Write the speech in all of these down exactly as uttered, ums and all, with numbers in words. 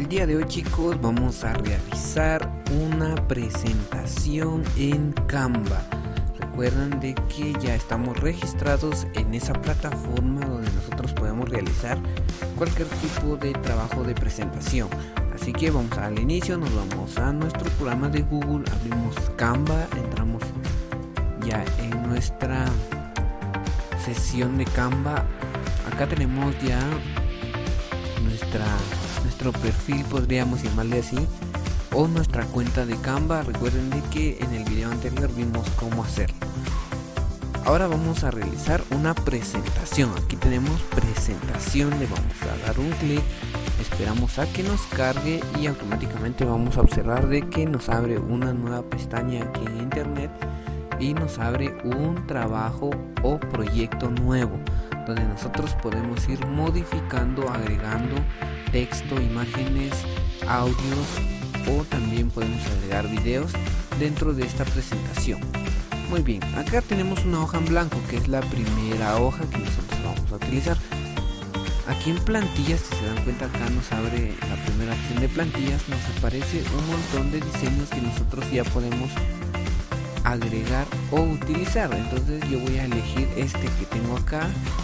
día de hoy, chicos, vamos a realizar una presentación en Canva. Recuerden de que ya estamos registrados en esa plataforma donde nosotros podemos realizar cualquier tipo de trabajo de presentación. Así que vamos al inicio, nos vamos a nuestro programa de Google, abrimos Canva, entramos ya en nuestra sesión de Canva. Acá tenemos ya nuestra nuestro perfil, podríamos llamarle así, o nuestra cuenta de Canva. Recuerden de que en el video anterior vimos cómo hacerlo. Ahora vamos a realizar una presentación. Aquí tenemos presentación, le vamos a dar un clic, esperamos a que nos cargue y automáticamente vamos a observar de que nos abre una nueva pestaña aquí en internet y nos abre un trabajo o proyecto nuevo donde nosotros podemos ir modificando, agregando texto, imágenes, audios, o también podemos agregar videos dentro de esta presentación. Muy bien, acá tenemos una hoja en blanco que es la primera hoja que nosotros vamos a utilizar. Aquí en plantillas, si se dan cuenta, acá nos abre la primera opción de plantillas, nos aparece un montón de diseños que nosotros ya podemos agregar o utilizar. Entonces yo voy a elegir este que tengo acá,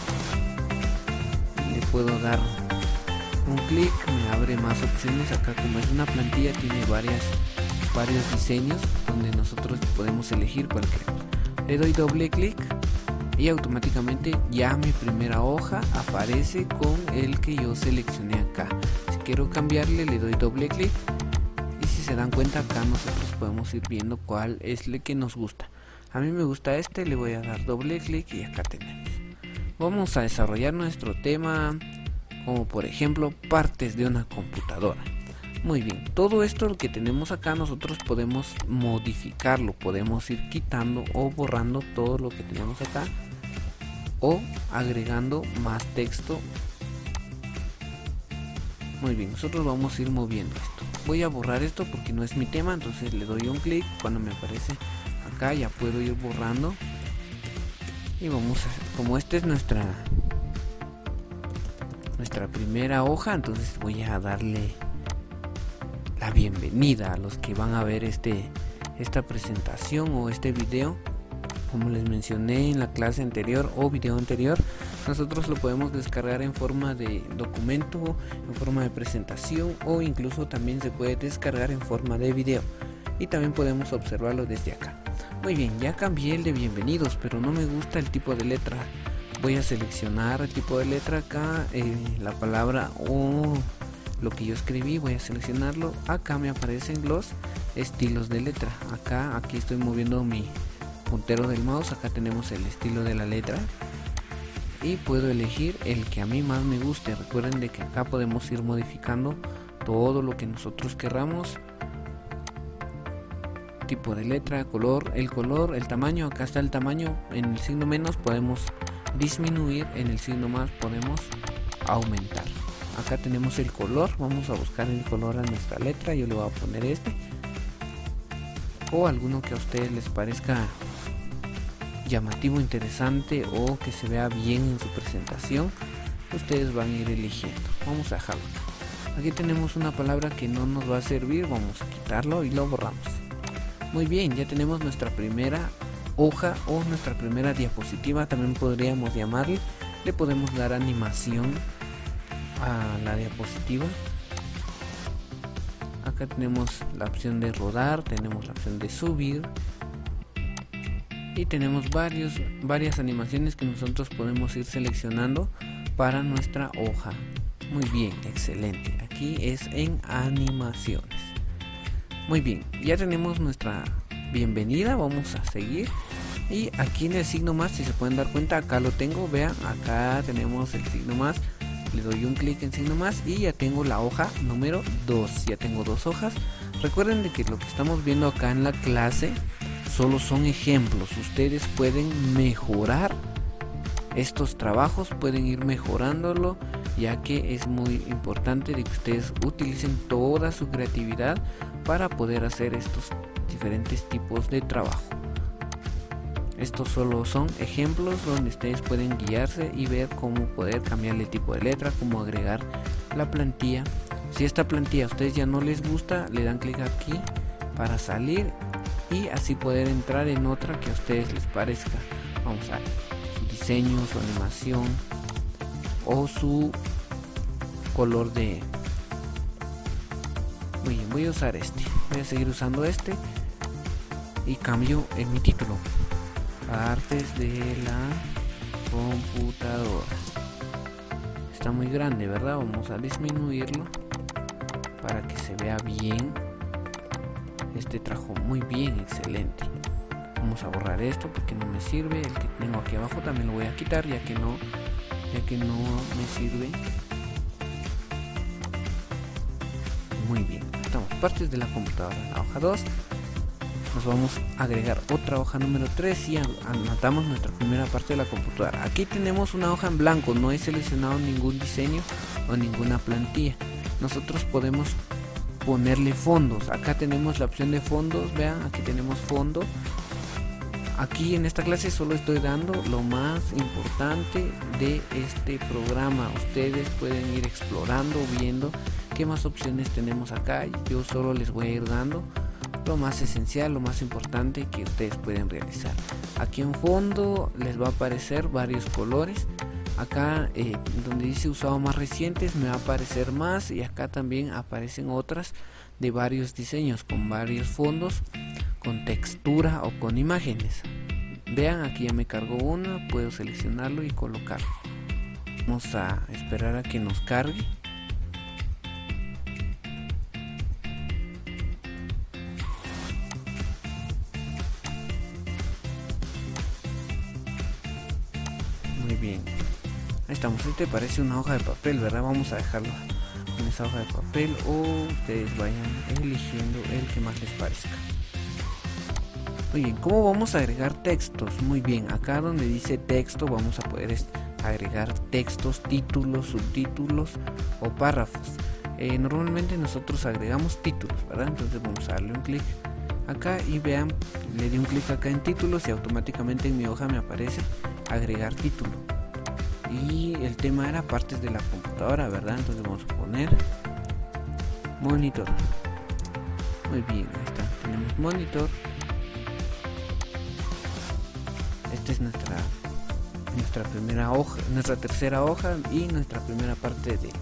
le puedo dar un clic, me abre más opciones. Acá, como es una plantilla, tiene varias varios diseños donde nosotros podemos elegir cualquiera. Le doy doble clic y automáticamente ya mi primera hoja aparece con el que yo seleccioné acá. Si quiero cambiarle, le doy doble clic y si se dan cuenta, acá nosotros podemos ir viendo cuál es el que nos gusta. A mí me gusta este, le voy a dar doble clic y acá tenemos. Vamos a desarrollar nuestro tema, como por ejemplo partes de una computadora. Muy bien, todo esto que tenemos acá nosotros podemos modificarlo, podemos ir quitando o borrando todo lo que tenemos acá o agregando más texto. Muy bien, nosotros vamos a ir moviendo esto. Voy a borrar esto porque no es mi tema, entonces le doy un clic. Cuando me aparece acá ya puedo ir borrando y vamos a, como esta es nuestra nuestra primera hoja, entonces voy a darle la bienvenida a los que van a ver este esta presentación o este video. Como les mencioné en la clase anterior o video anterior, nosotros lo podemos descargar en forma de documento, en forma de presentación, o incluso también se puede descargar en forma de video y también podemos observarlo desde acá. Muy bien, ya cambié el de bienvenidos, pero no me gusta el tipo de letra. Voy a seleccionar el tipo de letra acá, eh, la palabra o lo que yo escribí, voy a seleccionarlo. Acá me aparecen los estilos de letra. Acá, aquí estoy moviendo mi puntero del mouse, acá tenemos el estilo de la letra y puedo elegir el que a mí más me guste. Recuerden de que acá podemos ir modificando todo lo que nosotros querramos. Tipo de letra, color, el color, el tamaño. Acá está el tamaño, en el signo menos podemos disminuir, en el signo más podemos aumentar. Acá tenemos el color, vamos a buscar el color a nuestra letra. Yo le voy a poner este o alguno que a ustedes les parezca llamativo, interesante o que se vea bien en su presentación. Ustedes van a ir eligiendo. Vamos a dejarlo. Aquí tenemos una palabra que no nos va a servir, vamos a quitarlo y lo borramos. Muy bien, ya tenemos nuestra primera hoja o nuestra primera diapositiva, también podríamos llamarle. Le podemos dar animación a la diapositiva. Acá tenemos la opción de rodar, tenemos la opción de subir y tenemos varios varias animaciones que nosotros podemos ir seleccionando para nuestra hoja. Muy bien, excelente. Aquí es en animaciones. Muy bien, ya tenemos nuestra bienvenida, vamos a seguir. Y aquí en el signo más, si se pueden dar cuenta, acá lo tengo, vean, acá tenemos el signo más. Le doy un clic en signo más y ya tengo la hoja número dos. Ya tengo dos hojas. Recuerden de que lo que estamos viendo acá en la clase solo son ejemplos. Ustedes pueden mejorar estos trabajos, pueden ir mejorándolo, ya que es muy importante de que ustedes utilicen toda su creatividad para poder hacer estos diferentes tipos de trabajo. Estos solo son ejemplos donde ustedes pueden guiarse y ver cómo poder cambiarle el tipo de letra, cómo agregar la plantilla Si esta plantilla a ustedes ya no les gusta, le dan clic aquí para salir y así poder entrar en otra que a ustedes les parezca. Vamos a su diseño, su animación o su color de... Muy bien, voy a usar este, voy a seguir usando este y cambio en mi título: Artes de la computadora. Está muy grande, ¿verdad? Vamos a disminuirlo para que se vea bien. Este trajo muy bien, excelente. Vamos a borrar esto porque no me sirve. El que tengo aquí abajo también lo voy a quitar, ya que no ya que no me sirve. Muy bien, estamos partes de la computadora. La hoja dos, nos vamos a agregar otra hoja número tres y anotamos nuestra primera parte de la computadora. Aquí tenemos una hoja en blanco, no he seleccionado ningún diseño o ninguna plantilla. Nosotros podemos ponerle fondos. Acá tenemos la opción de fondos, vean, aquí tenemos fondo. Aquí en esta clase solo estoy dando lo más importante de este programa. Ustedes pueden ir explorando, viendo qué más opciones tenemos acá. Yo solo les voy a ir dando lo más esencial, lo más importante que ustedes pueden realizar. Aquí en fondo les va a aparecer varios colores. Acá eh, donde dice usado más recientes me va a aparecer más, y acá también aparecen otras de varios diseños con varios fondos, con textura o con imágenes. Vean, aquí ya me cargó una, puedo seleccionarlo y colocarlo. Vamos a esperar a que nos cargue. Muy bien, ahí estamos. Este parece una hoja de papel, ¿verdad? Vamos a dejarlo en esa hoja de papel, o ustedes vayan eligiendo el que más les parezca. Muy bien, ¿cómo vamos a agregar textos? Muy bien, acá donde dice texto vamos a poder agregar textos, títulos, subtítulos o párrafos. Eh, normalmente nosotros agregamos títulos, ¿verdad? Entonces vamos a darle un clic acá y vean, le di un clic acá en títulos y automáticamente en mi hoja me aparece agregar título. Y el tema era partes de la computadora, ¿verdad? Entonces vamos a poner monitor. Muy bien, ahí está, tenemos monitor. Esta es nuestra nuestra primera hoja, nuestra tercera hoja y nuestra primera parte de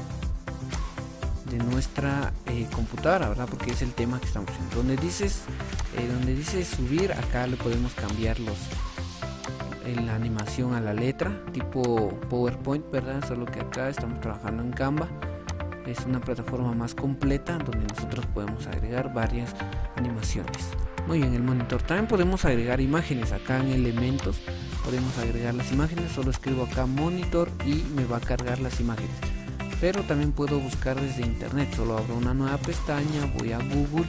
de nuestra eh, computadora, ¿verdad? Porque es el tema que estamos haciendo. Donde dices eh, donde dice subir, acá le podemos cambiar los en la animación a la letra tipo PowerPoint, ¿verdad? Solo que acá estamos trabajando en Canva. Es una plataforma más completa donde nosotros podemos agregar varias animaciones. Muy bien, el monitor. También podemos agregar imágenes. Acá en elementos podemos agregar las imágenes. Solo escribo acá monitor y me va a cargar las imágenes. Pero también puedo buscar desde internet. Solo abro una nueva pestaña, voy a Google,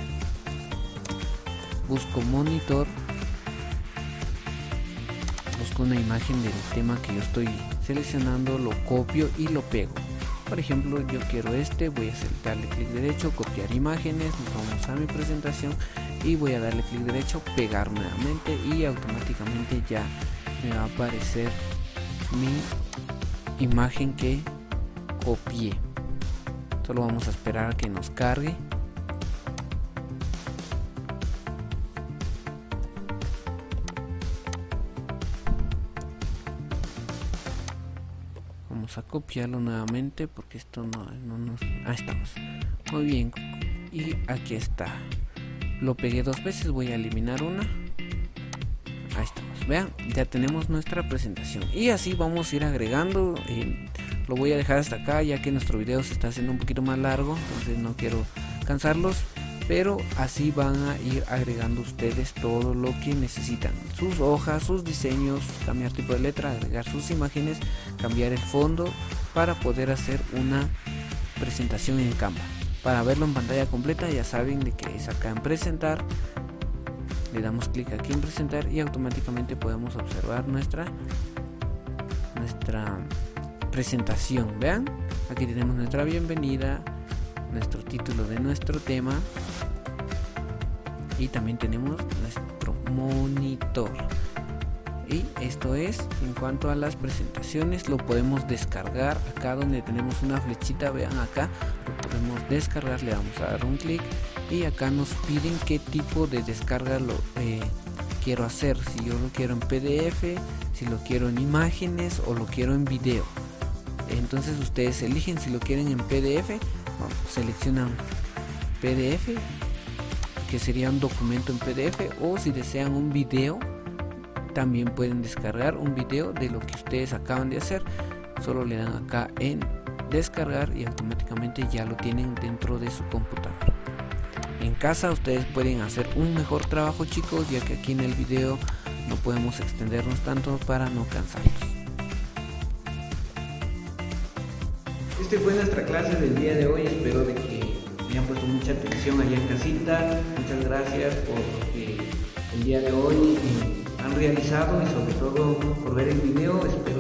busco monitor, busco una imagen del tema que yo estoy seleccionando, lo copio y lo pego. Por ejemplo, yo quiero este, voy a darle clic derecho, copiar imágenes, nos vamos a mi presentación y voy a darle clic derecho, pegar nuevamente, y automáticamente ya me va a aparecer mi imagen que copié. Solo vamos a esperar a que nos cargue. Vamos a copiarlo nuevamente porque esto no, no nos... Ahí estamos. Muy bien. Y aquí está. Lo pegué dos veces, voy a eliminar una. Ahí estamos. Vean, ya tenemos nuestra presentación. Y así vamos a ir agregando. Eh, lo voy a dejar hasta acá ya que nuestro video se está haciendo un poquito más largo. Entonces no quiero cansarlos. Pero así van a ir agregando ustedes todo lo que necesitan. Sus hojas, sus diseños, cambiar tipo de letra, agregar sus imágenes, cambiar el fondo para poder hacer una presentación en Canva. Para verlo en pantalla completa ya saben de que es acá en presentar. Le damos clic aquí en presentar y automáticamente podemos observar nuestra, nuestra presentación. Vean, aquí tenemos nuestra bienvenida, nuestro título de nuestro tema y también tenemos nuestro monitor. Y esto es, en cuanto a las presentaciones, lo podemos descargar acá donde tenemos una flechita, vean acá, lo podemos descargar, le vamos a dar un clic y acá nos piden qué tipo de descarga lo eh, quiero hacer, si yo lo quiero en P D F, si lo quiero en imágenes o lo quiero en video. Entonces ustedes eligen si lo quieren en P D F, bueno, seleccionan P D F, que sería un documento en P D F, o si desean un video, también pueden descargar un video de lo que ustedes acaban de hacer. Solo le dan acá en descargar y automáticamente ya lo tienen dentro de su computadora. En casa ustedes pueden hacer un mejor trabajo, chicos, ya que aquí en el video no podemos extendernos tanto para no cansarnos. Esta fue nuestra clase del día de hoy. Espero de que hayan puesto mucha atención allá en casita. Muchas gracias por lo que el día de hoy eh, han realizado y sobre todo por ver el video. Espero